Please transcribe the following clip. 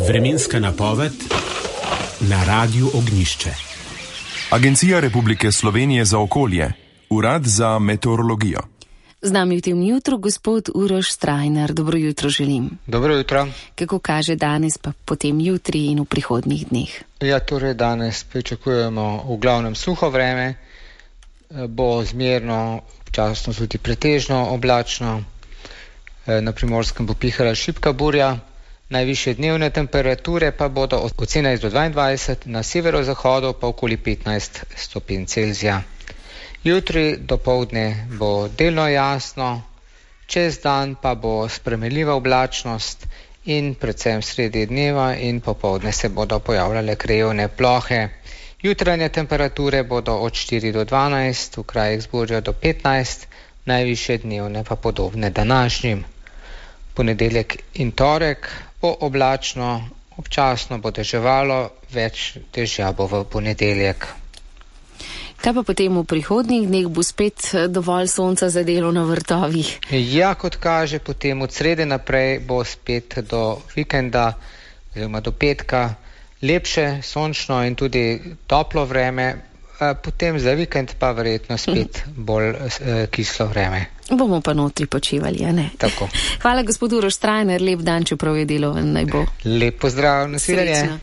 Vremenska napoved na Radiu Ognjišče. Agencija Republike Slovenije za okolje, Urad za meteorologijo. Z nami v tem jutru gospod Uroš Strajnar. Dobro jutro želim. Dobro jutro. Kako kaže danes, pa potem jutri in v prihodnjih dneh? Ja, torej danes pričakujemo v glavnem suho vreme, bo zmerno, občasno tudi pretežno oblačno, na Primorskem bo pihala šibka burja, najvišje dnevne temperature pa bodo od 17 do 22, na severozahodu pa okoli 15 stopinj Celzija. Jutri dopoldne bo delno jasno, čez dan pa bo spremenljiva oblačnost in predvsem sredi dneva in popoldne se bodo pojavljale krajevne plohe. Jutranje temperature bodo od 4 do 12, v krajih z burjo do 15, najvišje dnevne pa podobne današnjim. Ponedeljek in torek bo oblačno, občasno bo deževalo, več dežja bo v ponedeljek. Kaj pa potem v prihodnjih dneh, bo spet dovolj sonca za delo na vrtovih? Ja, kot kaže, potem od srede naprej bo spet do vikenda, oziroma do petka, lepše, sončno in tudi toplo vreme, potem za vikend pa verjetno spet bolj kislo vreme. Bomo pa notri počivali, a ne? Tako. Hvala gospod Uroš Strajnar, lep dan, čeprav je deloven, naj bo. Lep pozdrav, nasvidenje.